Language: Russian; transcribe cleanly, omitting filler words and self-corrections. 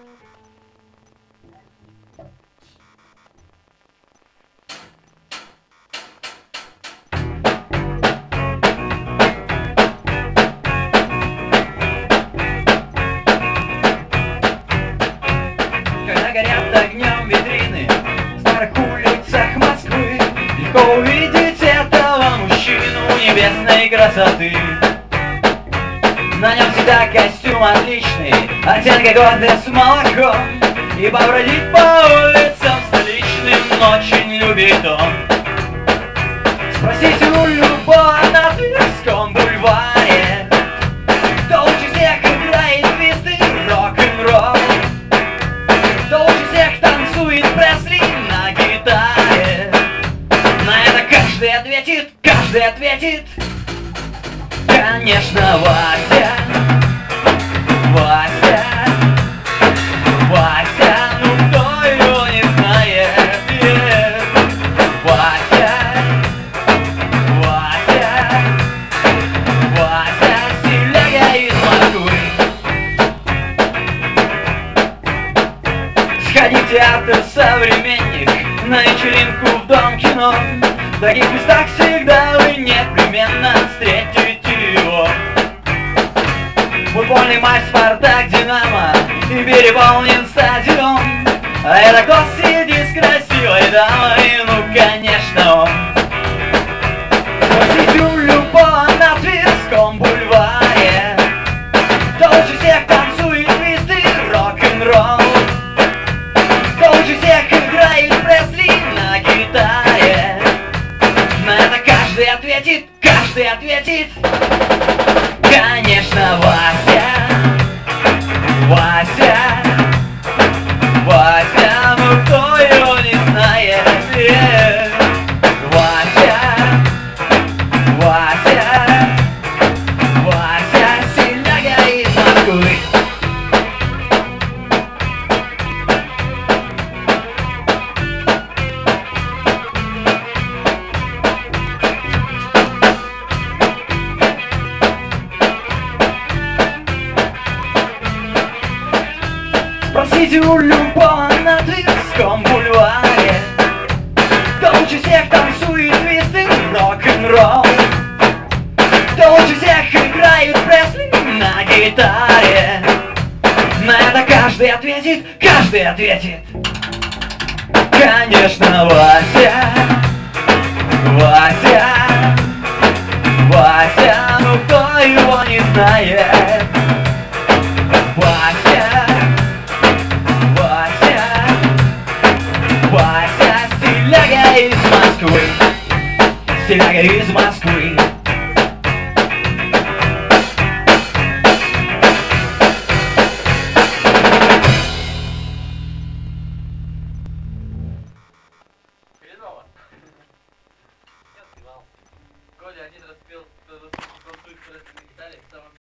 Когда горят огнем витрины в старых улицах Москвы, легко увидеть этого мужчину небесной красоты. На нем всегда костюм отличный, оттенка года с молоком, и побродить по улицам столичным очень любит он. Спросите у любого на Тверском бульваре, кто лучше всех играет твисты рок-н-ролл, кто лучше всех танцует Пресли на гитаре. На это каждый ответит, конечно, Вася. Вася, Вася, ну кто его не знает? Вася, Вася, Вася, стиляга из Москвы. Сходи в театр «Современник», на вечеринку в Дом кино. В таких местах всегда вы непременно встретите его. Футбольный матч «Спартак», «Динамо» и переполнен стадион. А это кто сидит с красивой дамой? Ну, конечно, он. Спросите у любого на Тверском бульваре, кто лучше всех танцует твисты рок-н-ролл, кто лучше всех играет Пресли на гитаре. На это каждый ответит, конечно, Вася. Вася, Вася, ну кто его не знает? Вася, Вася, Вася, стиляга из Москвы. Спросите у любого на Тверском бульваре, кто лучше всех танцует твисты рок-н-ролл, кто лучше всех играет Пресли на гитаре. На это каждый ответит, конечно, Вася. Вася, Вася, ну кто его не знает? Вася, Вася, стиляга из Москвы, стиляга из Москвы. Хреново. Я спевал. Коля один раз пел, танцует на гитаре,